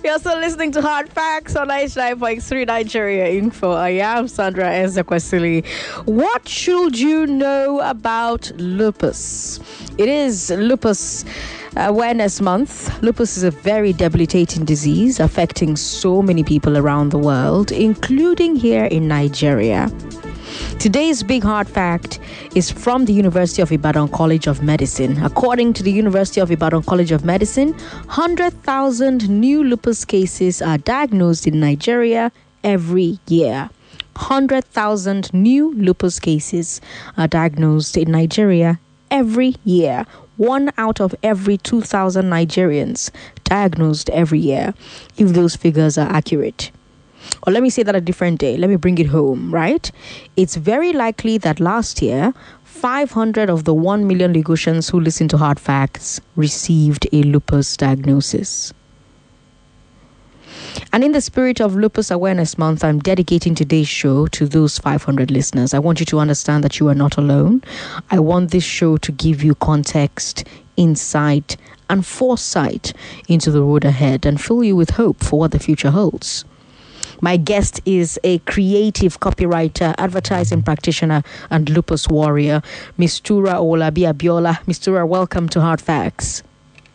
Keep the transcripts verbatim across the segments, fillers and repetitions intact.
You're still listening to Hard Facts on ninety-nine point three Nigeria Info. I am Sandra Ezekwesili. What should you know about lupus? It is Lupus Awareness Month. Lupus is a very debilitating disease affecting so many people around the world, including here in Nigeria. Today's big hard fact is from the University of Ibadan College of Medicine. According to the University of Ibadan College of Medicine, one hundred thousand new lupus cases are diagnosed in Nigeria every year. one hundred thousand new lupus cases are diagnosed in Nigeria every year. One out of every two thousand Nigerians diagnosed every year, if those figures are accurate. Or let me say that a different day. Let me bring it home, right? It's very likely that last year, five hundred of the one million Lagosians who listen to Hard Facts received a lupus diagnosis. And in the spirit of Lupus Awareness Month, I'm dedicating today's show to those five hundred listeners. I want you to understand that you are not alone. I want this show to give you context, insight, and foresight into the road ahead and fill you with hope for what the future holds. My guest is a creative copywriter, advertising practitioner, and lupus warrior, Mistura Owolabi Abiola. Mistura, welcome to Hard Facts.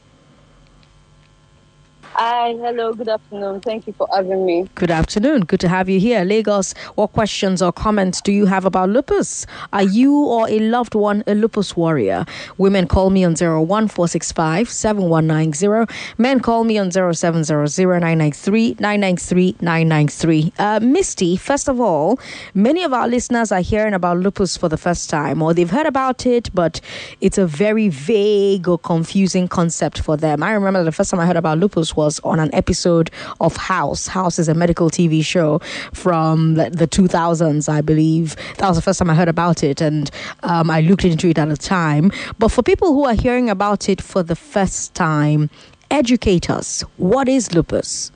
Hi, hello, good afternoon. Thank you for having me. Good afternoon. Good to have you here. Lagos, what questions or comments do you have about lupus? Are you or a loved one a lupus warrior? Women call me on zero one four six five seven one nine zero. Men call me on zero seven zero zero nine nine three nine nine three nine nine three. Uh, Misty, first of all, many of our listeners are hearing about lupus for the first time, or they've heard about it, but it's a very vague or confusing concept for them. I remember the first time I heard about lupus was on an episode of House. House is a medical T V show from the two thousands, I believe. That was the first time I heard about it, and um, I looked into it at the time. But for people who are hearing about it for the first time, educate us. What is lupus?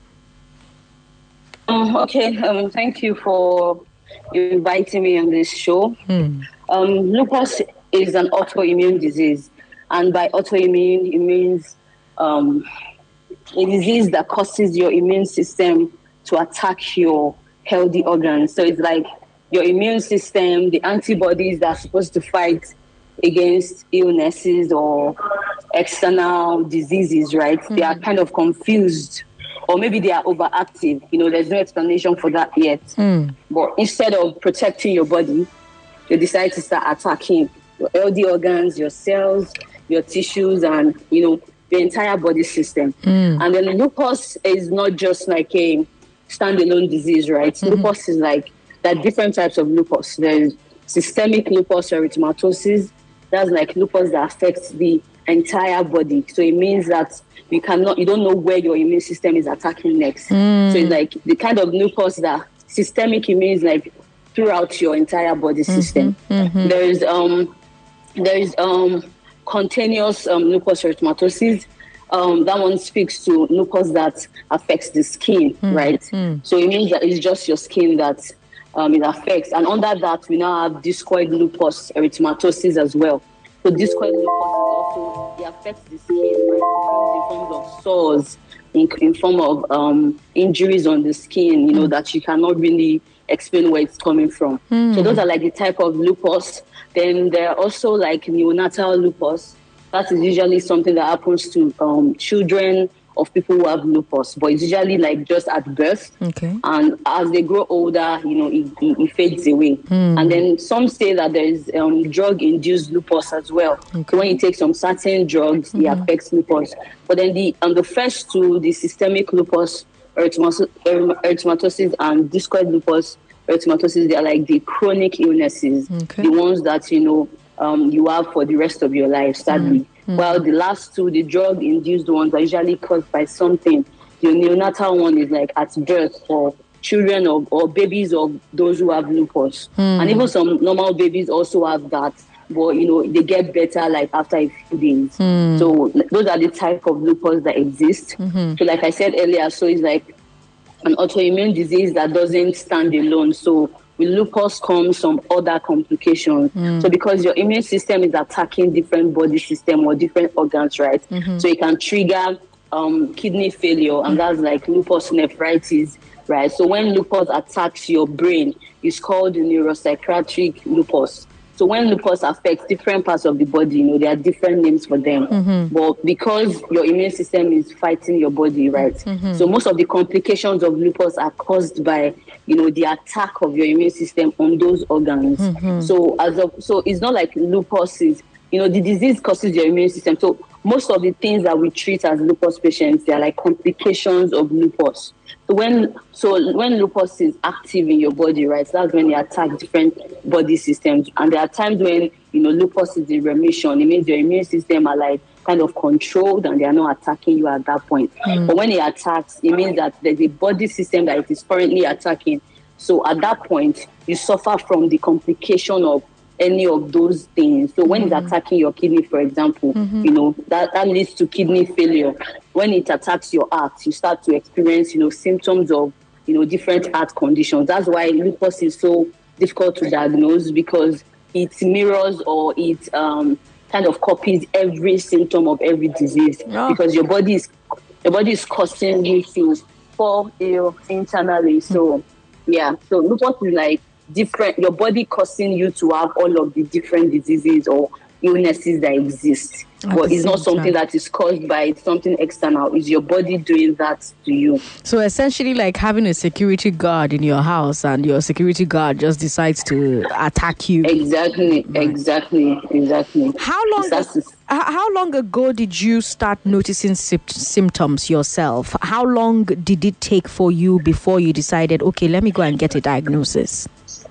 Um, okay, um, thank you for inviting me on this show. Hmm. Um, lupus is an autoimmune disease, and by autoimmune, it means um, a disease that causes your immune system to attack your healthy organs. So it's like your immune system, the antibodies that are supposed to fight against illnesses or external diseases, right? Mm-hmm. They are kind of confused, or maybe they are overactive. You know, there's no explanation for that yet. Mm. But instead of protecting your body, they decide to start attacking your healthy organs, your cells, your tissues, and, you know, the entire body system. Mm. And then lupus is not just like a standalone disease, right? Mm-hmm. Lupus is like, there are different types of lupus. There's systemic lupus erythematosus. That's like lupus that affects the entire body. So it means that you cannot, you don't know where your immune system is attacking next. Mm. So it's like the kind of lupus that systemic, it means like throughout your entire body system. Mm-hmm. Mm-hmm. There is, um, there is, um, Continuous um, lupus erythematosus. Um, that one speaks to lupus that affects the skin, mm, right? Mm. So it means that it's just your skin that um, it affects. And under that, we now have discoid lupus erythematosus as well. So discoid lupus is also, it affects the skin, right? It comes in forms of sores, in, in form of um, injuries on the skin, you know, mm. that you cannot really explain where it's coming from. Mm. So those are like the type of lupus. Then there are also like neonatal lupus. That is usually something that happens to um, children of people who have lupus, but it's usually like just at birth. Okay. And as they grow older, you know, it, it, it fades away. Mm. And then some say that there is um, drug-induced lupus as well. Okay. So when you take some certain drugs, mm-hmm. it affects lupus. But then the um, the first two, the systemic lupus erythematosus, erythematosus and discoid lupus erythematosus, they are like the chronic illnesses, okay. the ones that, you know, um, you have for the rest of your life, sadly. Mm-hmm. While the last two, the drug-induced ones, are usually caused by something. The neonatal one is like at birth for children of, or babies of those who have lupus. Mm. And even some normal babies also have that. But, you know, they get better like after a few days. Mm. So those are the type of lupus that exist. Mm-hmm. So like I said earlier, so it's like an autoimmune disease that doesn't stand alone. So with lupus comes some other complications. Mm. So because your immune system is attacking different body system or different organs, right? Mm-hmm. So it can trigger um, kidney failure, and that's like lupus nephritis, right? So when lupus attacks your brain, it's called neuropsychiatric lupus. So when lupus affects different parts of the body, you know, there are different names for them. Mm-hmm. But because your immune system is fighting your body, right? Mm-hmm. So most of the complications of lupus are caused by, you know, the attack of your immune system on those organs. Mm-hmm. So as of, so it's not like lupus is, you know, the disease causes your immune system. So most of the things that we treat as lupus patients, they are like complications of lupus. So when so when lupus is active in your body, right, so that's when it attacks different body systems. And there are times when, you know, lupus is in remission. It means your immune system are like kind of controlled and they are not attacking you at that point. Mm. But when it attacks, it means that there's a body system that it is currently attacking. So at that point, you suffer from the complication of any of those things. So when mm-hmm. it's attacking your kidney, for example, mm-hmm. you know, that, that leads to kidney failure. When it attacks your heart, you start to experience, you know, symptoms of, you know, different heart conditions. That's why lupus is so difficult to diagnose, because it mirrors or it um, kind of copies every symptom of every disease. Oh. Because your body is your body is causing you to fall ill internally. So yeah, so lupus is like different, your body causing you to have all of the different diseases or illnesses that exist. At but it's not something time. that is caused by something external. It's your body doing that to you. So essentially like having a security guard in your house and your security guard just decides to attack you. Exactly, right. exactly, exactly. How long is, how long ago did you start noticing symptoms yourself? How long did it take for you before you decided, okay, let me go and get a diagnosis?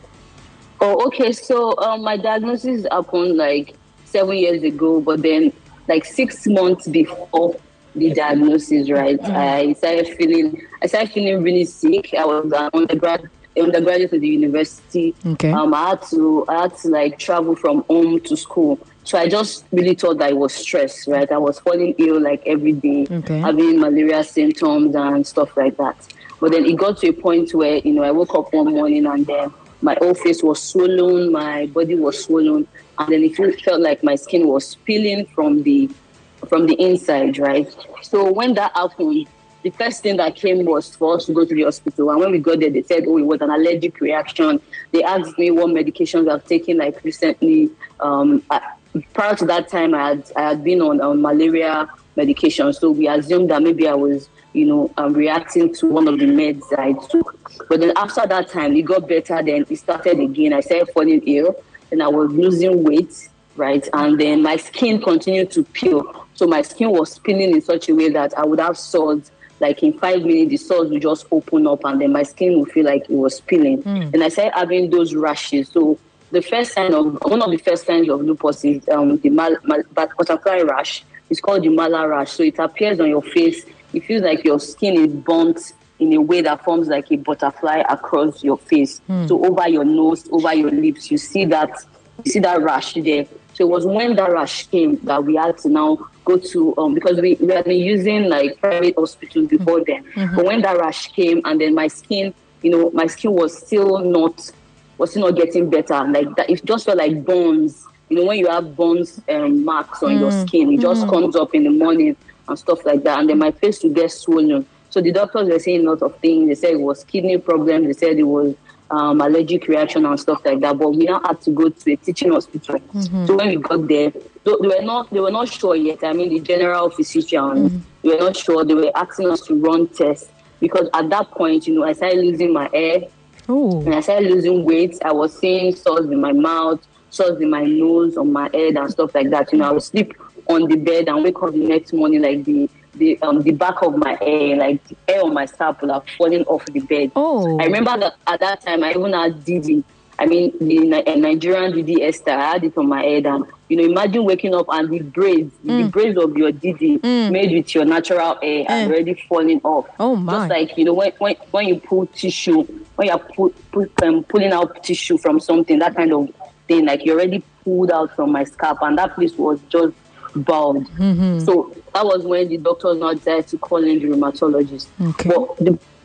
Oh, okay. So um, my diagnosis happened like seven years ago, but then like six months before the diagnosis, right? Mm-hmm. I started feeling, I started feeling really sick. I was an undergrad, undergraduate at the university. Okay. Um, I had to, I had to like travel from home to school. So I just really thought that it was stress, right? I was falling ill like every day, okay. having malaria symptoms and stuff like that. But then it got to a point where, you know, I woke up one morning and then my whole face was swollen, my body was swollen, and then it felt like my skin was peeling from the from the inside, right? So when that happened, the first thing that came was for us to go to the hospital. And when we got there, they said, oh, it was an allergic reaction. They asked me what medications I've taken like recently. Um, I, prior to that time, I had, I had been on um, malaria medication. So we assumed that maybe I was, you know, um, reacting to one of the meds that I took. But then after that time, it got better. Then it started again. I started falling ill and I was losing weight, right? And then my skin continued to peel. So my skin was peeling in such a way that I would have sores. Like in five minutes, the sores would just open up and then my skin would feel like it was peeling. Mm. And I started having those rashes. So the first sign of, one of the first signs of lupus is um, the mal, mal, butterfly rash. It's called the malar rash. So it appears on your face. It feels like your skin is burnt in a way that forms like a butterfly across your face. Mm. So over your nose, over your lips, you see that you see that rash there. So it was when that rash came that we had to now go to, um, because we, we had been using like private hospitals before then. Mm-hmm. But when that rash came and then my skin, you know, my skin was still not, was still not getting better. Like that, it just felt like burns. You know, when you have burns um, marks on mm. your skin, it just mm. comes up in the morning and stuff like that. And then my face would get swollen. So the doctors were saying a lot of things. They said it was kidney problems. They said it was um, allergic reaction and stuff like that. But we now had to go to a teaching hospital. Mm-hmm. So when we got there, they were not they were not sure yet. I mean, the general physicians, mm-hmm. they were not sure. They were asking us to run tests because at that point, you know, I started losing my hair. Ooh. And I started losing weight. I was seeing sores in my mouth, sores in my nose, on my head and stuff like that. You know, I would sleep on the bed and wake up the next morning like the the um the back of my hair, like the hair on my scalp will have fallen off the bed. Oh, I remember that at that time I even had Didi. I mean the uh, Nigerian Didi Esther. I had it on my head, and you know, imagine waking up and the braids, mm. the braids of your Didi mm. made with your natural hair, mm. are already falling off. Oh my! Just like you know, when when, when you pull tissue, when you're pu- pu- um, pulling out tissue from something, that kind of thing, like you already pulled out from my scalp, and that place was just bald. Mm-hmm. So that was when the doctors now decided to call in the rheumatologist. Okay. But the,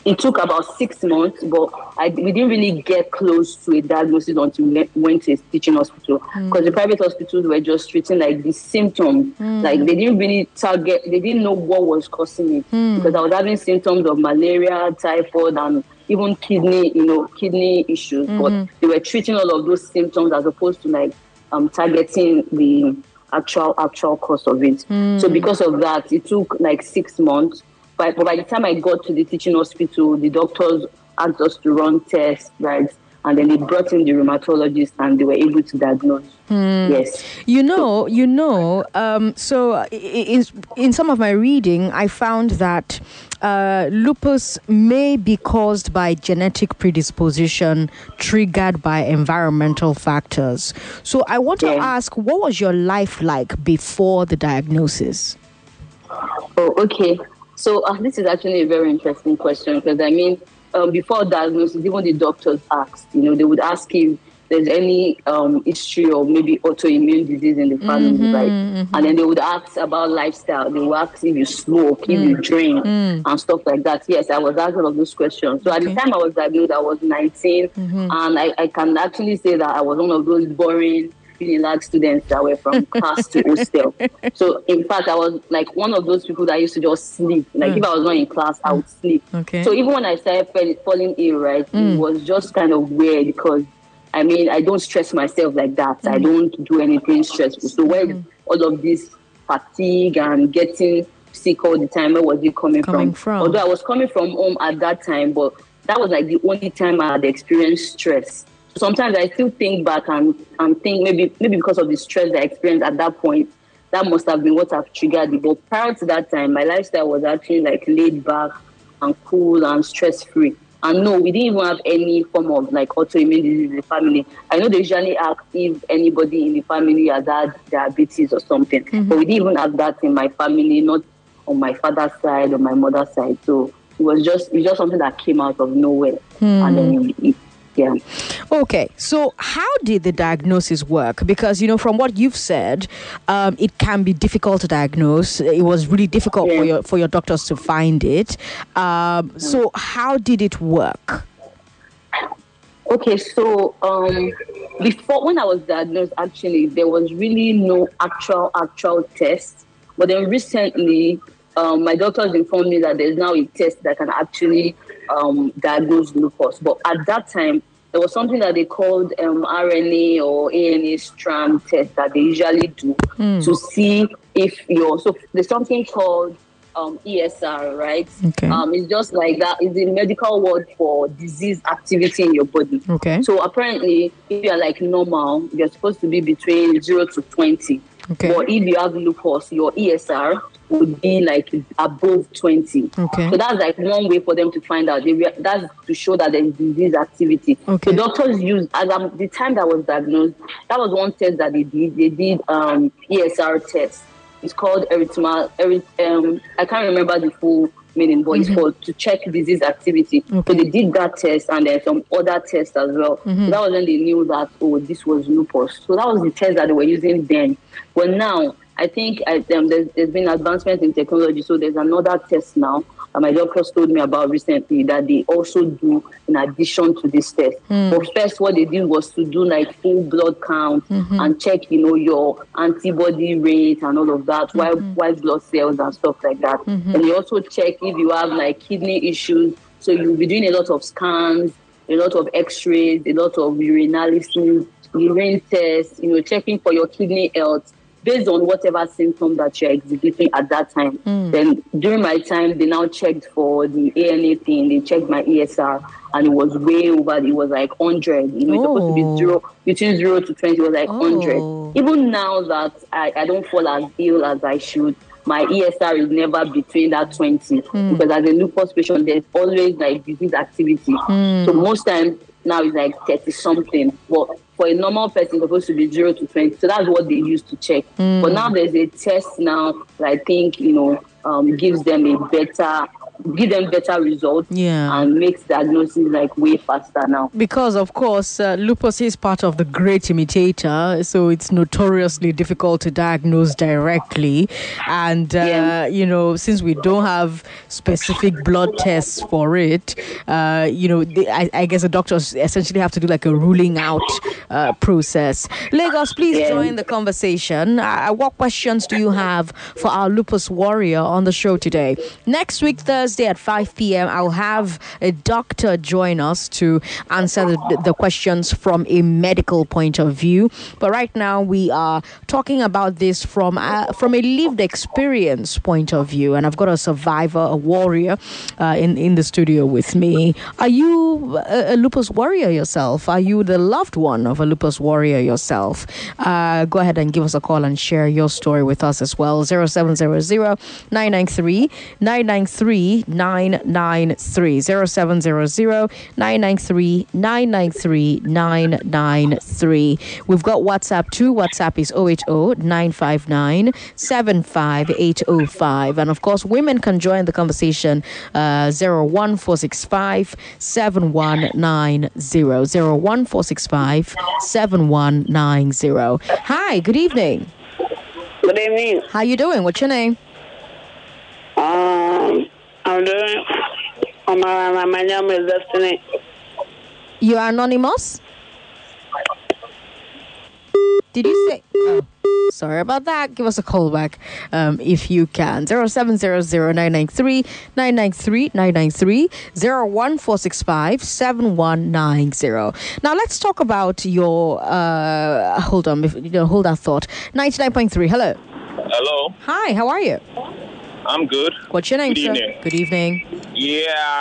it took about six months, but I, we didn't really get close to a diagnosis until we went to a teaching hospital, because mm. the private hospitals were just treating like the symptoms. Mm. Like they didn't really target, they didn't know what was causing it, mm. because I was having symptoms of malaria, typhoid, and even kidney, you know, kidney issues. Mm-hmm. But they were treating all of those symptoms as opposed to like um, targeting the actual actual cause of it. Mm. So because of that, it took like six months. But, but by the time I got to the teaching hospital, the doctors asked us to run tests, right? And then they brought in the rheumatologist and they were able to diagnose. Mm. Yes. You know, you know, um, so in, in some of my reading, I found that uh, lupus may be caused by genetic predisposition triggered by environmental factors. So I want to yeah. ask, what was your life like before the diagnosis? Oh, okay. So uh, this is actually a very interesting question, because I mean, um, before diagnosis, even the doctors asked, you know, they would ask if there's any um, history of maybe autoimmune disease in the family, mm-hmm, right? Mm-hmm. And then they would ask about lifestyle. They would ask if you smoke, mm. if you drink, mm. and stuff like that. Yes, I was asked all of those questions. So okay. at the time I was diagnosed, I was nineteen, mm-hmm. and I, I can actually say that I was one of those boring Unilag students that were from class to hostel. So in fact, I was like one of those people that used to just sleep. Like mm. if I was not in class, I would sleep. Okay. So even when I started falling ill, right, mm. it was just kind of weird, because I mean, I don't stress myself like that. Mm. I don't do anything stressful. So where mm. all of this fatigue and getting sick all the time, where was it coming, coming from? from? Although I was coming from home at that time, but that was like the only time I had experienced stress. Sometimes I still think back and, and think maybe maybe because of the stress I experienced at that point, that must have been what have triggered it. But prior to that time, my lifestyle was actually like laid back and cool and stress-free. And no, we didn't even have any form of like autoimmune disease in the family. I know they usually ask if anybody in the family has had diabetes or something, mm-hmm. but we didn't even have that in my family, not on my father's side or my mother's side. So it was just it was just something that came out of nowhere. Mm. And then it, Yeah. Okay, so how did the diagnosis work? Because, you know, from what you've said, um, it can be difficult to diagnose. It was really difficult yeah. for your for your doctors to find it. Um, so how did it work? Okay, so um, before, when I was diagnosed, actually, there was really no actual, actual test. But then recently, um, my doctors informed me that there's now a test that can actually Um, diagnosed lupus. But at that time, there was something that they called um, R N A or A N A strand test that they usually do mm. to see if you're, so there's something called um, E S R, right? Okay. Um, it's just like that. It's the medical word for disease activity in your body. Okay. So apparently, if you're like normal, you're supposed to be between zero to twenty. Okay. But if you have lupus, your E S R would be like above twenty. Okay. So that's like one way for them to find out. They re- that's to show that there's disease activity. Okay. So doctors use, as I'm, the time that I was diagnosed, that was one test that they did. They did um, E S R test. It's called erythema. Eryth- um, I can't remember the full meaning, but mm-hmm. it's for to check disease activity. Okay. So they did that test and then some other tests as well. Mm-hmm. So that was when they knew that, oh, this was lupus. So that was the test that they were using then. But now, I think I, um, there's, there's been advancement in technology. So there's another test now that my doctors told me about recently that they also do in addition to this test. Mm. But first, what they did was to do like full blood count mm-hmm. and check, you know, your antibody rate and all of that, mm-hmm. white, white blood cells and stuff like that. Mm-hmm. And they also check if you have like kidney issues. So you'll be doing a lot of scans, a lot of x-rays, a lot of urinalysis, urine tests, you know, checking for your kidney health, based on whatever symptom that you're exhibiting at that time. Mm. Then during my time, they now checked for the A N A thing. They checked my E S R, and it was way over. It was like one hundred. You know, it's supposed to be zero, between zero to twenty. It was like oh. one hundred. Even now that I, I don't fall as ill as I should, my E S R is never between that twenty. Mm. Because as a lupus patient, there's always like disease activity. Mm. So most times now it's like thirty something. But for a normal person, it's supposed to be zero to twenty. So that's what they use to check. Mm. But now there's a test now that I think, you know, um, gives them a better give them better results yeah. and makes diagnosis like way faster now. Because, of course, uh, lupus is part of the great imitator, so it's notoriously difficult to diagnose directly. And, uh, yeah. you know, since we don't have specific blood tests for it, uh, you know, the, I, I guess the doctors essentially have to do like a ruling out uh, process. Lagos, please yeah. join the conversation. Uh, what questions do you have for our lupus warrior on the show today? Next week, Thursday at five p.m., I'll have a doctor join us to answer the, the questions from a medical point of view. But right now, we are talking about this from a, from a lived experience point of view. And I've got a survivor, a warrior uh, in, in the studio with me. Are you a, a lupus warrior yourself? Are you the loved one of a lupus warrior yourself? Uh, go ahead and give us a call and share your story with us as well. zero seven zero zero nine nine three nine nine three nine nine three zero seven zero zero nine nine three nine nine three nine nine three. We've got WhatsApp too. WhatsApp is zero eight zero nine five nine seven five eight zero five. And of course, women can join the conversation uh, zero one four six five seven one nine zero zero one four six five seven one nine zero. Hi, good evening. Good evening. How you doing? What's your name? Um, I'm doing. Um, my, my name is Destiny. You are anonymous? Did you say? Oh, sorry about that. Give us a call back um, if you can. zero seven zero zero nine nine three nine nine three nine nine three zero one four six five seven one nine zero. Now let's talk about your. Uh, hold on, you know, hold that thought. ninety-nine point three. Hello. Hello. Hi. How are you? I'm good. What's your name, good sir? Evening. Good evening. Yeah.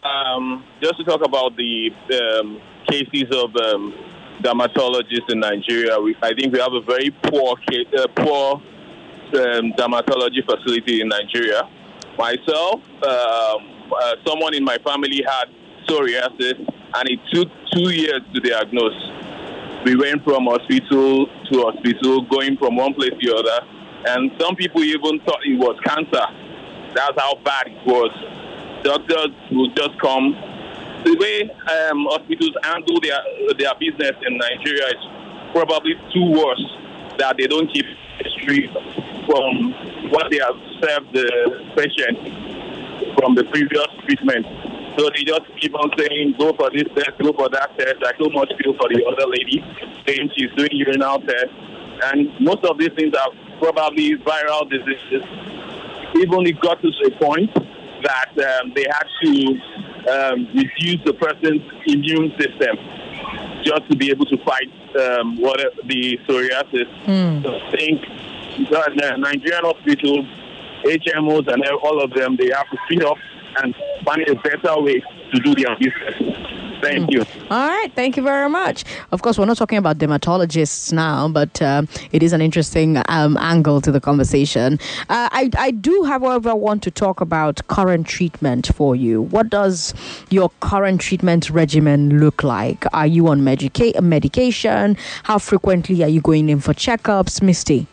Um, just to talk about the um, cases of um, dermatologists in Nigeria, we, I think we have a very poor, case, uh, poor um, dermatology facility in Nigeria. Myself, um, uh, someone in my family had psoriasis, and it took two years to diagnose. We went from hospital to hospital, going from one place to the other, and some people even thought it was cancer. That's how bad it was. Doctors will just come. The way um, hospitals handle their their business in Nigeria is probably too worse, that they don't keep history from what they have served the patient from the previous treatment. So they just keep on saying, go for this test, go for that test. I so much feel for the other lady saying she's doing urinal test. And most of these things are probably viral diseases. Even it got to a point that um, they had to um, reduce the person's immune system just to be able to fight um, what the psoriasis. Mm. So I think the Nigerian hospitals, H M Os, and all of them, they have to speed up and find a better way to do their business. Thank mm. you. All right. Thank you very much. Of course, we're not talking about dermatologists now, but uh, it is an interesting um, angle to the conversation. Uh, I, I do, however, want to talk about current treatment for you. What does your current treatment regimen look like? Are you on medica- medication? How frequently are you going in for checkups? Misty?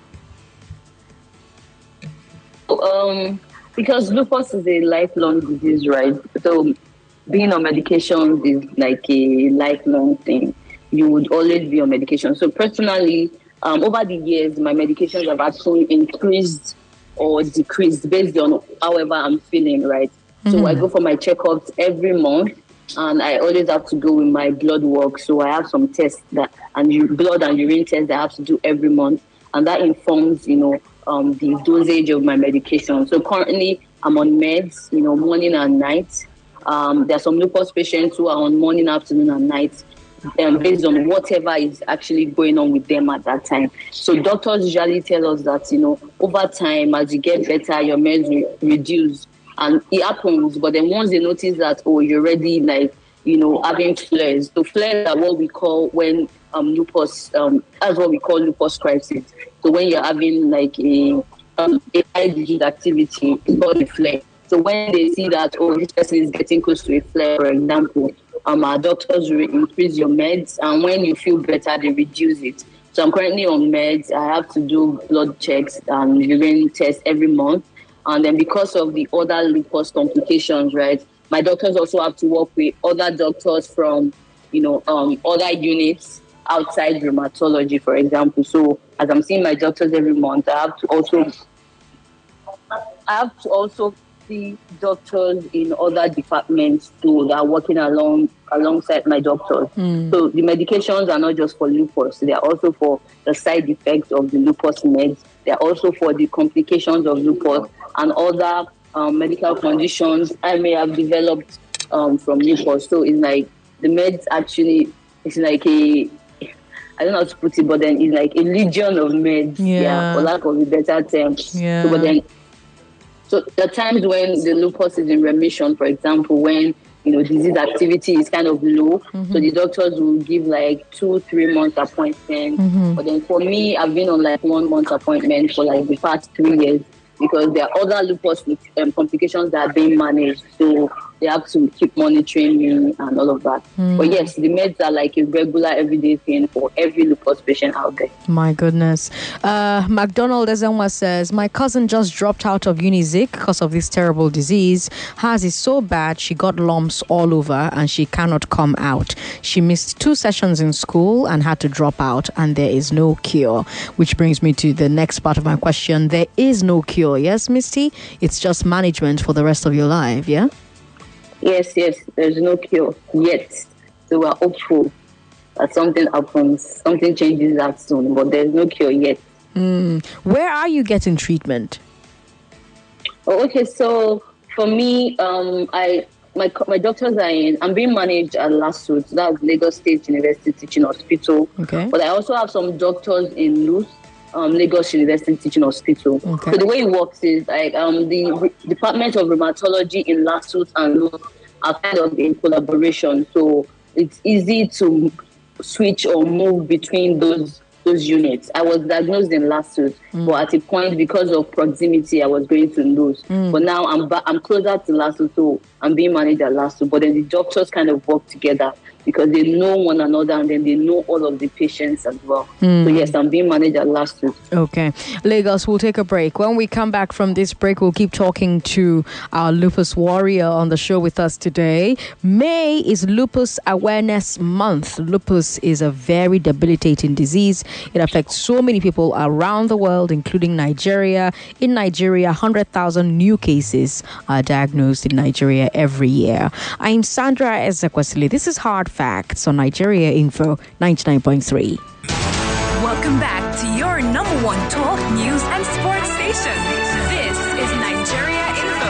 Um, because lupus is a lifelong disease, right? So being on medication is like a lifelong thing. You would always be on medication. So personally, um, over the years, my medications have actually increased or decreased based on however I'm feeling, right? Mm-hmm. So I go for my checkups every month, and I always have to go with my blood work. So I have some tests that and u- blood and urine tests that I have to do every month, and that informs, you know, um, the dosage of my medication. So currently, I'm on meds, you know, morning and night. Um, there are some lupus patients who are on morning, afternoon, and night, um, based on whatever is actually going on with them at that time. So doctors usually tell us that, you know, over time, as you get better, your meds re- reduce. And it happens, but then once they notice that, oh, you're already like, you know, having flares. So flares are what we call when um, lupus, um, that's what we call lupus crisis. So when you're having like a, um, a high disease activity, it's called a flare. So when they see that, oh, this person is getting close to a flare, for example, um, our doctors will increase your meds, and when you feel better, they reduce it. So I'm currently on meds. I have to do blood checks and urine tests every month. And then because of the other lupus complications, right, my doctors also have to work with other doctors from, you know, um, other units outside rheumatology, for example. So as I'm seeing my doctors every month, I have to also, I have to also see doctors in other departments too that are working along alongside my doctors. Mm. So the medications are not just for lupus; they are also for the side effects of the lupus meds. They are also for the complications of lupus and other um, medical conditions I may have developed um, from lupus. So it's like the meds actually, it's like a, I don't know how to put it, but then it's like a legion of meds, yeah, yeah for lack of a better term. Yeah. So, but then, so the times when the lupus is in remission, for example, when you know disease activity is kind of low, mm-hmm. so the doctors will give like two, three month appointment. Mm-hmm. But then for me, I've been on like one month appointment for like the past three years because there are other lupus um, complications that are being managed. So they have to keep monitoring me and all of that. Mm. But yes, the meds are like a regular everyday thing for every lupus patient out there. My goodness. Uh, McDonald Ezenwa says, my cousin just dropped out of Unizik because of this terrible disease. Hers is so bad, she got lumps all over and she cannot come out. She missed two sessions in school and had to drop out, and there is no cure. Which brings me to the next part of my question. There is no cure, yes, Misty? It's just management for the rest of your life, yeah? Yes, yes, there's no cure yet. So we're hopeful that something happens, something changes that soon, but there's no cure yet. Mm. Where are you getting treatment? Oh, okay, so for me, um, I my my doctors are in, I'm being managed at LASUT, that's Lagos State University Teaching Hospital. Okay. But I also have some doctors in Luz, Um, Lagos University Teaching Hospital. Okay. So the way it works is like um, the Re- Department of Rheumatology in LASUT and Luz are kind of in collaboration. So it's easy to switch or move between those those units. I was diagnosed in LASUT, mm. but at a point because of proximity, I was going to Luz. Mm. But now I'm ba- I'm closer to LASUT, so I'm being managed at LASUT. But then the doctors kind of work together, because they know one another and then they know all of the patients as well. Mm. So yes, I'm being managed at LASUT. Okay. Lagos, we'll take a break. When we come back from this break, we'll keep talking to our lupus warrior on the show with us today. May is Lupus Awareness Month. Lupus is a very debilitating disease. It affects so many people around the world, including Nigeria. In Nigeria, one hundred thousand new cases are diagnosed in Nigeria every year. I'm Sandra Ezekwesili. This is Hard Facts on Nigeria Info ninety-nine point three. Welcome back to your number one talk, news, and sports station. This is Nigeria Info.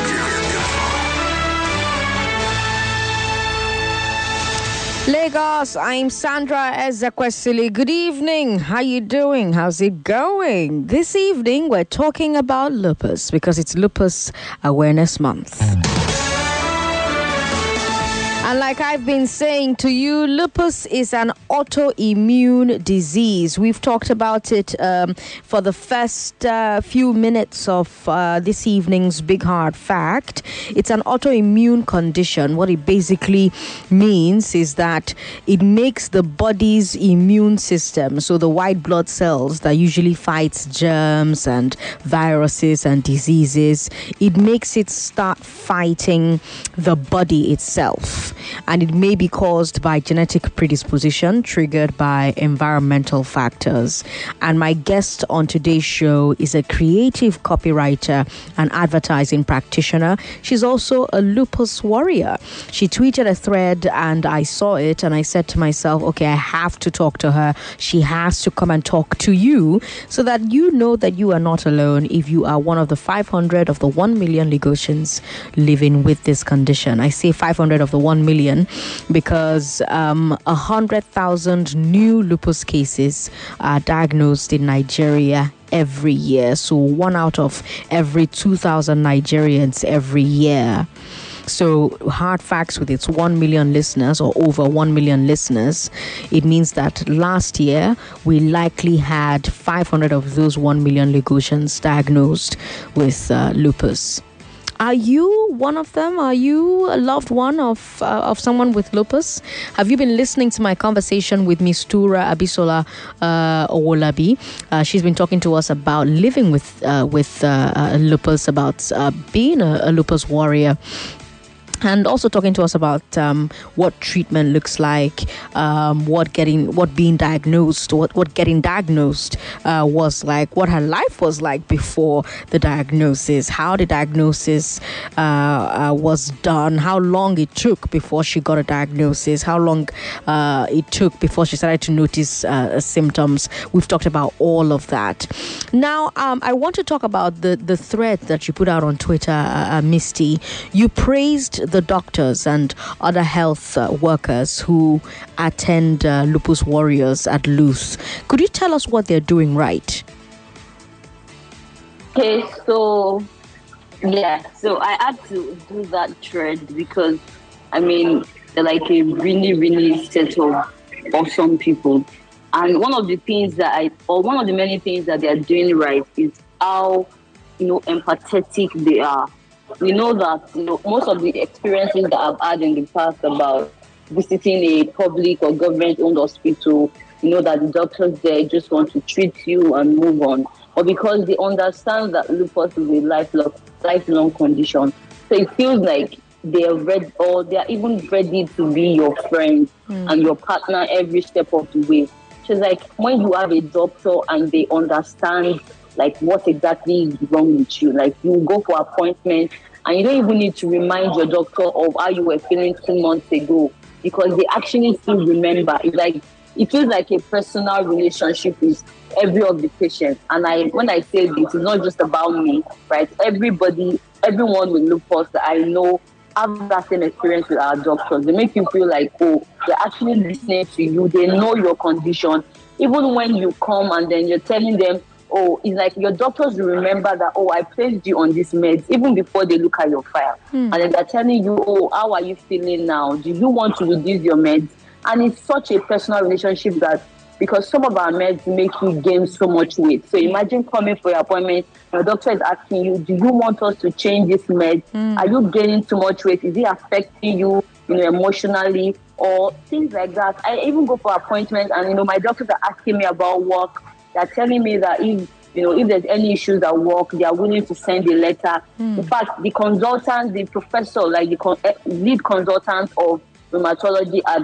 Lagos, I'm Sandra Ezekwesili. Good evening. How you doing? How's it going? This evening, we're talking about lupus because it's Lupus Awareness Month. And like I've been saying to you, lupus is an autoimmune disease. We've talked about it um, for the first uh, few minutes of uh, this evening's Big Hard Fact. It's an autoimmune condition. What it basically means is that it makes the body's immune system, so the white blood cells that usually fights germs and viruses and diseases, it makes it start fighting the body itself. And it may be caused by genetic predisposition triggered by environmental factors. And my guest on today's show is a creative copywriter and advertising practitioner. She's also a lupus warrior. She tweeted a thread and I saw it and I said to myself, okay, I have to talk to her. She has to come and talk to you so that you know that you are not alone if you are one of the five hundred of the one million Lagosians living with this condition. I say five hundred of the one million because um, one hundred thousand new lupus cases are diagnosed in Nigeria every year. So one out of every two thousand Nigerians every year. So Hard Facts, with its one million listeners or over one million listeners, it means that last year we likely had five hundred of those one million Lagosians diagnosed with uh, lupus. Are you one of them? Are you a loved one of uh, of someone with lupus? Have you been listening to my conversation with Miss Tura Abisola uh, Owolabi? Uh, she's been talking to us about living with uh, with uh, uh, lupus, about uh, being a, a lupus warrior. And also talking to us about um, what treatment looks like, um, what getting, what being diagnosed, what, what getting diagnosed uh, was like, what her life was like before the diagnosis, how the diagnosis uh, uh, was done, how long it took before she got a diagnosis, how long uh, it took before she started to notice uh, symptoms. We've talked about all of that. Now, um, I want to talk about the, the thread that you put out on Twitter, uh, uh, Misty. You praised the doctors and other health uh, workers who attend uh, Lupus Warriors at Luth. Could you tell us what they're doing right? Okay, so yeah, so I had to do that thread because I mean they're like a really, really set of awesome people. And one of the things that I, or one of the many things that they are doing right is how, you know, empathetic they are. We know that, you know, most of the experiences that I've had in the past about visiting a public or government-owned hospital, you know, that the doctors there just want to treat you and move on. Or because they understand that lupus is a lifelong, lifelong condition. So it feels like they are ready, or they are even ready to be your friend mm. and your partner every step of the way. So it's like when you have a doctor and they understand like what exactly is wrong with you. Like you go for appointments and you don't even need to remind your doctor of how you were feeling two months ago because they actually still remember. It's like it feels like a personal relationship with every of the patients. And I, when I say this, it's not just about me, right? Everybody, everyone with lupus that I know have that same experience with our doctors. They make you feel like, oh, they're actually listening to you. They know your condition. Even when you come and then you're telling them, oh, it's like your doctors will remember that, oh, I placed you on this meds even before they look at your file. Hmm. And then they're telling you, oh, how are you feeling now? Do you want to reduce your meds? And it's such a personal relationship that because some of our meds make you gain so much weight. So imagine coming for your appointment, your doctor is asking you, do you want us to change this med? Mm. Are you gaining too much weight? Is it affecting you, you know, emotionally or things like that? I even go for appointments and, you know, my doctors are asking me about work. They're telling me that if, you know, if there's any issues at work, they are willing to send a letter. Mm. In fact, the consultant, the professor, like the con- lead consultant of rheumatology at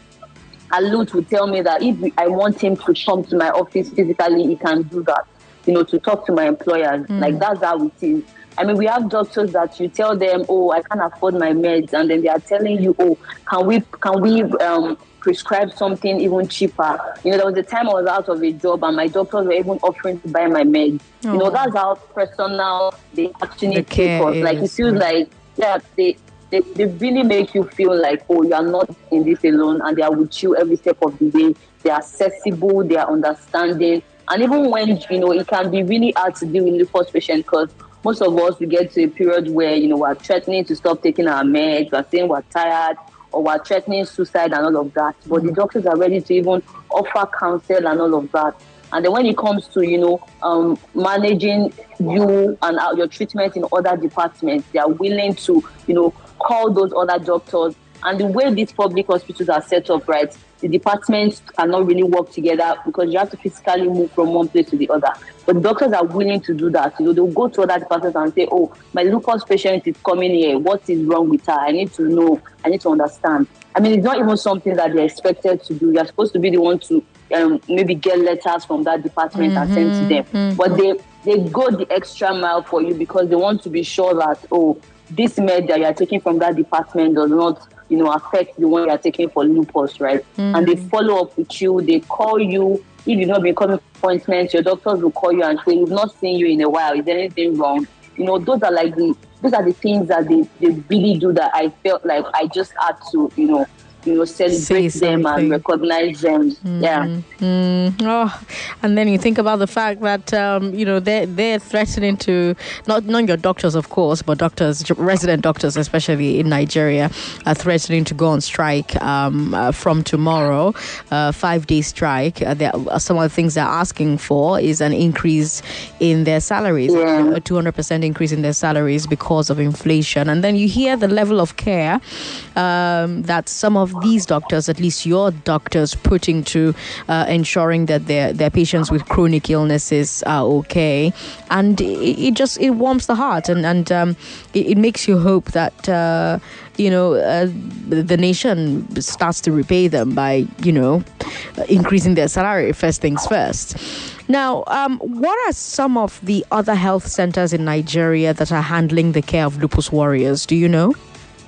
Luth will tell me that if I want him to come to my office physically, he can do that, you know, to talk to my employers. Mm. Like, that's how it is. I mean, we have doctors that you tell them, oh, I can't afford my meds. And then they are telling you, oh, can we can we um, prescribe something even cheaper? You know, there was a time I was out of a job and my doctors were even offering to buy my meds. Oh. You know, that's how personal they actually the take us. Like, it feels like, yeah, they... They, they really make you feel like, oh, you are not in this alone, and they are with you every step of the way. They are accessible, they are understanding. And even when, you know, it can be really hard to deal with lupus patients because most of us, we get to a period where, you know, we're threatening to stop taking our meds, we're saying we're tired, or we're threatening suicide and all of that. But the doctors are ready to even offer counsel and all of that. And then when it comes to, you know, um, managing you and uh, your treatment in other departments, they are willing to, you know, call those other doctors. And the way these public hospitals are set up, right, the departments cannot really work together because you have to physically move from one place to the other. But doctors are willing to do that. You know, they'll go to other departments and say, oh, my lupus patient is coming here. What is wrong with her? I need to know. I need to understand. I mean, it's not even something that they're expected to do. You're supposed to be the one to um, maybe get letters from that department mm-hmm, and send to them. Mm-hmm. But they, they go the extra mile for you because they want to be sure that, oh, this med that you are taking from that department does not, you know, affect the one you are taking for lupus, right? Mm-hmm. And they follow up with you. They call you. If you've not been coming for appointments, your doctors will call you and say, we've not seen you in a while. Is there anything wrong? You know, those are like the, those are the things that they, they really do that I felt like I just had to, you know, you know, celebrate them and recognize them. Mm-hmm. Yeah. Mm. Oh, and then you think about the fact that um, you know they're they're threatening to not not your doctors, of course, but doctors, resident doctors, especially in Nigeria, are threatening to go on strike um, uh, from tomorrow, uh, five day strike. Uh, some of the things they're asking for is an increase in their salaries, yeah. a two hundred percent increase in their salaries because of inflation. And then you hear the level of care um, that some of these doctors, at least your doctors, put into uh, ensuring that their their patients with chronic illnesses are okay, and it, it just it warms the heart, and and um, it, it makes you hope that uh, you know uh, the nation starts to repay them by you know increasing their salary first things first. Now, um, what are some of the other health centers in Nigeria that are handling the care of lupus warriors? Do you know?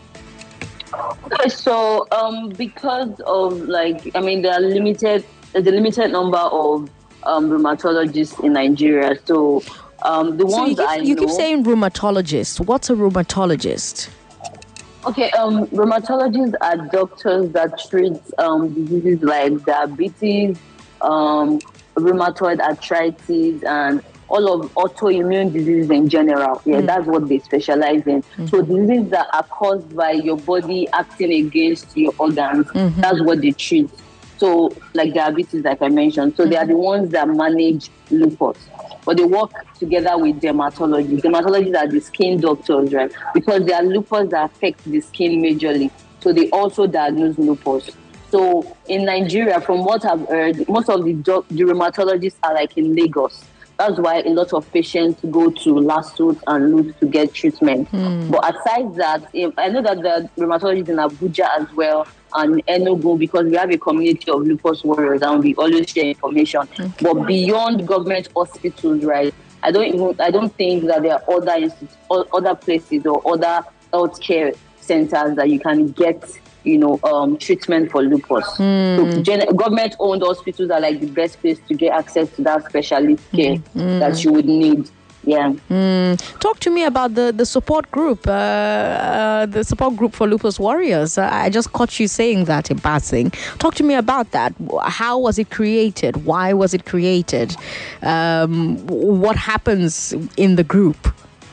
Okay, so um, because of like, I mean, there are limited, there's a limited number of um, rheumatologists in Nigeria. So um, the so ones you keep, I you know, keep saying rheumatologist. What's a rheumatologist? Okay, um, rheumatologists are doctors that treat um, diseases like diabetes, um, rheumatoid arthritis, and all of autoimmune diseases in general. Yeah, mm. that's what they specialize in. Mm-hmm. So diseases that are caused by your body acting against your organs, mm-hmm. that's what they treat. So like diabetes, like I mentioned. So mm-hmm. they are the ones that manage lupus. But they work together with dermatologists. Dermatologists are the skin doctors, right? Because there are lupus that affect the skin majorly. So they also diagnose lupus. So in Nigeria, from what I've heard, most of the, doc- the rheumatologists are like in Lagos. That's why a lot of patients go to Lasut and Luz to get treatment. Mm. But aside that, I know that the rheumatologists in Abuja as well and Enugu, because we have a community of lupus warriors and we always share information. Okay. But beyond government hospitals, right? I don't even I don't think that there are other institu- other places or other healthcare centers that you can get, you know, um, treatment for lupus. Mm. So gen- government-owned hospitals are like the best place to get access to that specialist care mm. that you would need. Yeah. Mm. Talk to me about the, the support group, uh, uh, the support group for lupus warriors. Uh, I just caught you saying that in passing. Talk to me about that. How was it created? Why was it created? Um, what happens in the group?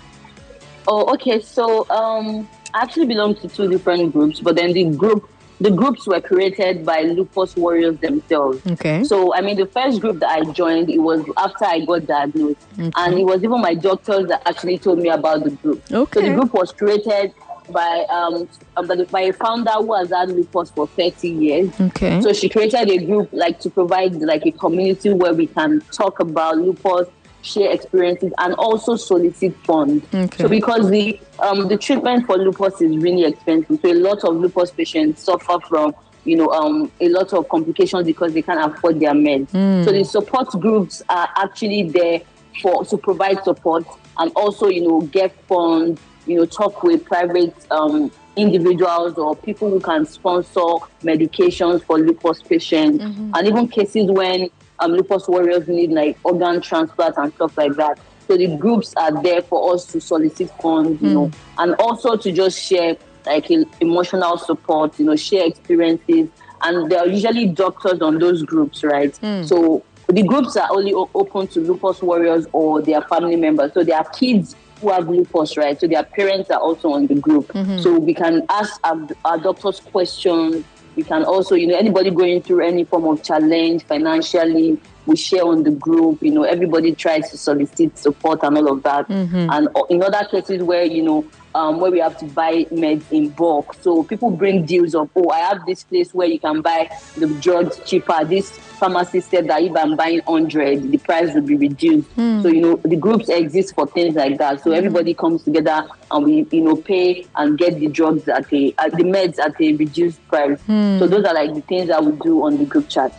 Oh, okay. So um, I actually belong to two different groups, but then the group The groups were created by lupus warriors themselves. Okay. So, I mean, the first group that I joined, it was after I got diagnosed. Okay. And it was even my doctors that actually told me about the group. Okay. So the group was created by um by a founder who has had lupus for thirty years. Okay. So she created a group like to provide like a community where we can talk about lupus, share experiences, and also solicit funds. Okay. So because the um the treatment for lupus is really expensive, so a lot of lupus patients suffer from you know um a lot of complications because they can't afford their meds. Mm. So the support groups are actually there for to provide support and also you know get funds, you know talk with private um individuals or people who can sponsor medications for lupus patients, mm-hmm. and even cases when Um, lupus warriors need like organ transplant and stuff like that. So the groups are there for us to solicit funds, you mm. know, and also to just share like emotional support, you know, share experiences. And there are usually doctors on those groups, right? Mm. So the groups are only o- open to lupus warriors or their family members. So there are kids who have lupus, right? So their parents are also on the group. Mm-hmm. So we can ask our, our doctors questions. We can also, you know, anybody going through any form of challenge financially, we share on the group. You know, everybody tries to solicit support and all of that. Mm-hmm. And in other cases where, you know, um, where we have to buy meds in bulk. So people bring deals of, oh, I have this place where you can buy the drugs cheaper. This pharmacy said that if I'm buying one hundred, the price will be reduced. Mm. So, you know, the groups exist for things like that. So mm. everybody comes together and we, you know, pay and get the drugs at a, at the meds at a reduced price. Mm. So those are like the things that we do on the group chat.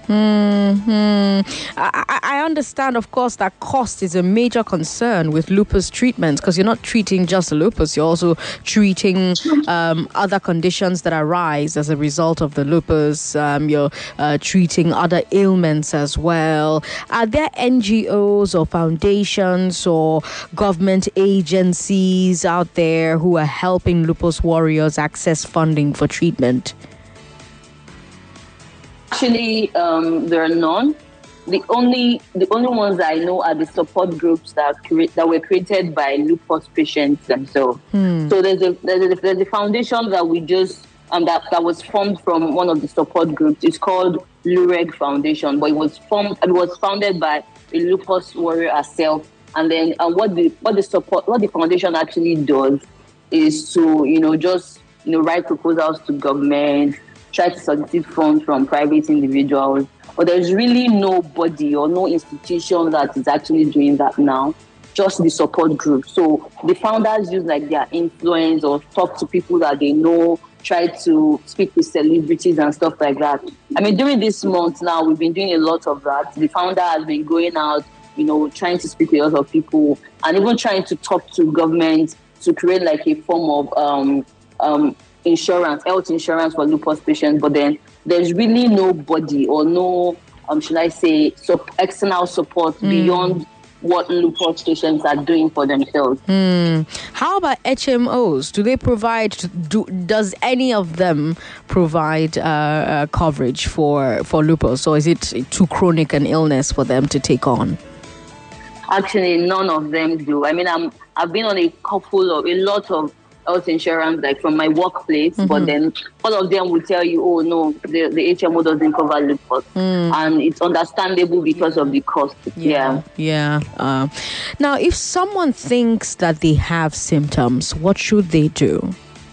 Mm-hmm. I, I understand, of course, that cost is a major concern with lupus treatments because you're not treating just lupus, you're also treating um, other conditions that arise as a result of the lupus. Um, you're uh, treating other ailments as well. Are there N G Os or foundations or government agencies out there who are helping lupus warriors access funding for treatment? Actually, um, there are none. The only the only ones that I know are the support groups that cre- that were created by lupus patients themselves. Hmm. So there's a there's a, there's a foundation that we just um that, that was formed from one of the support groups. It's called Lureg Foundation, but it was formed it was founded by a lupus warrior herself. And then um, what the what the support what the foundation actually does is to you know just you know write proposals to government, try to solicit funds from private individuals. But there's really nobody or no institution that is actually doing that now, just the support group. So the founders use like their influence or talk to people that they know, try to speak with celebrities and stuff like that. I mean, during this month now, we've been doing a lot of that. The founder has been going out, you know, trying to speak with a lot of people and even trying to talk to government to create like a form of um, um, insurance, health insurance for lupus patients. But then there's really nobody or no, um, should I say, so external support mm. beyond what lupus patients are doing for themselves. Mm. How about H M Os? Do they provide, do, does any of them provide uh, uh, coverage for, for lupus, or is it too chronic an illness for them to take on? Actually, none of them do. I mean, I'm, I've been on a couple of, a lot of health insurance, like from my workplace, mm-hmm. but then all of them will tell you, oh no, the, the H M O doesn't cover lupus. Mm. And it's understandable because of the cost. Yeah. Yeah. yeah. Uh, now, if someone thinks that they have symptoms, what should they do?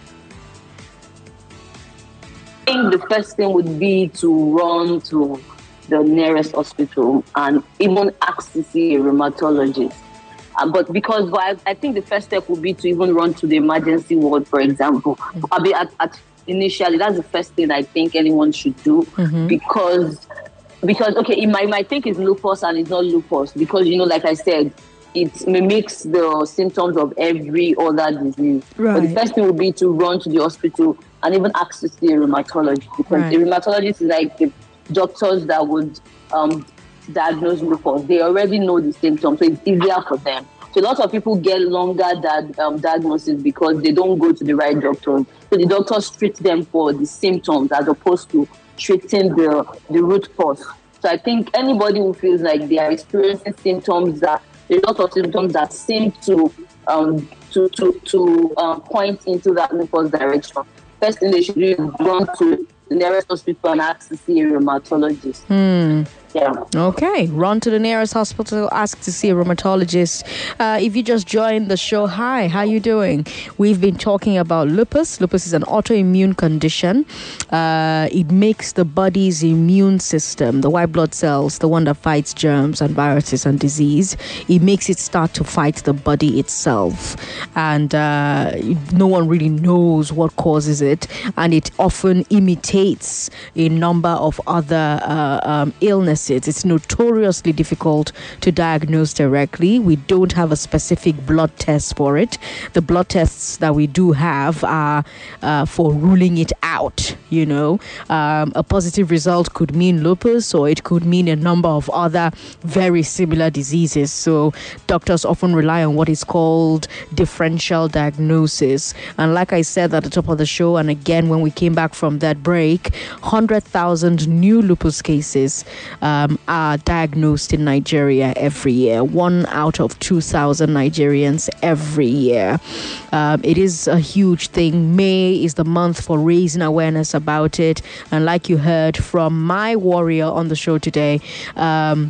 I think the first thing would be to run to the nearest hospital and even ask to see a rheumatologist. Uh, but because but I, I think the first step would be to even run to the emergency ward, for example. Mm-hmm. I mean, at, at initially, that's the first thing I think anyone should do mm-hmm. because, because okay, it might, might think it's lupus and it's not lupus because, you know, like I said, it mimics the symptoms of every other disease. Right. But the first thing would be to run to the hospital and even ask to see a rheumatologist because right. the rheumatologist is like the doctors that would um, diagnose lupus. They already know the symptoms, so it's easier for them. So a lot of people get longer that um, diagnosis because they don't go to the right doctors. So the doctors treat them for the symptoms as opposed to treating the, the root cause. So I think anybody who feels like they are experiencing symptoms that a lot of symptoms that seem to um, to to, to uh, point into that lupus direction. First thing they should do is run to the nearest hospital and ask to see a rheumatologist. Hmm. Yeah. Okay, run to the nearest hospital, ask to see a rheumatologist. Uh, if you just joined the show, hi, how you doing? We've been talking about lupus. Lupus is an autoimmune condition. Uh, it makes the body's immune system, the white blood cells, the one that fights germs and viruses and disease, it makes it start to fight the body itself. And uh, no one really knows what causes it. And it often imitates a number of other uh, um, illnesses. It's notoriously difficult to diagnose directly. We don't have a specific blood test for it. The blood tests that we do have are uh, for ruling it out. You know, um, a positive result could mean lupus, or it could mean a number of other very similar diseases. So doctors often rely on what is called differential diagnosis. And like I said at the top of the show, and again when we came back from that break, one hundred thousand new lupus cases Um, are diagnosed in Nigeria every year. One out of two thousand Nigerians every year. Um, it is a huge thing. May is the month for raising awareness about it. And like you heard from my warrior on the show today, um,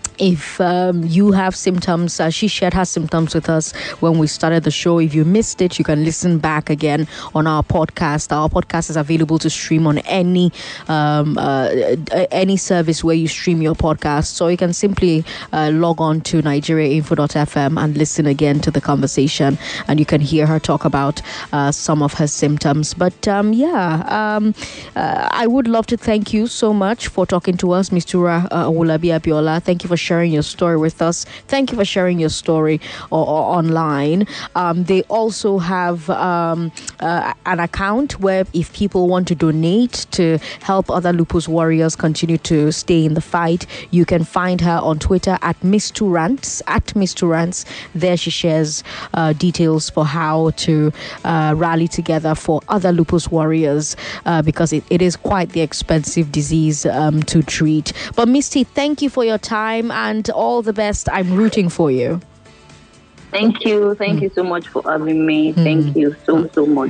if um, you have symptoms, uh, she shared her symptoms with us when we started the show. If you missed it, you can listen back again on our podcast. Our podcast is available to stream on any um, uh, any service where you stream your podcast. So you can simply uh, log on to nigeria info dot f m and listen again to the conversation, and you can hear her talk about uh, some of her symptoms. But um, yeah, um, uh, I would love to thank you so much for talking to us, Miz Tura uh, Owolabi Abiola. Thank you for sharing your story with us. Thank you for sharing your story or, or online. Um, they also have um, uh, an account where if people want to donate to help other lupus warriors continue to stay in the fight, you can find her on Twitter at Miss Turants, at Miss Turants. There she shares uh, details for how to uh, rally together for other lupus warriors uh, because it, it is quite the expensive disease um, to treat. But Misty, thank you for your time and all the best. I'm rooting for you. Thank you. Thank mm. you so much for having me. Mm. Thank you so, so much.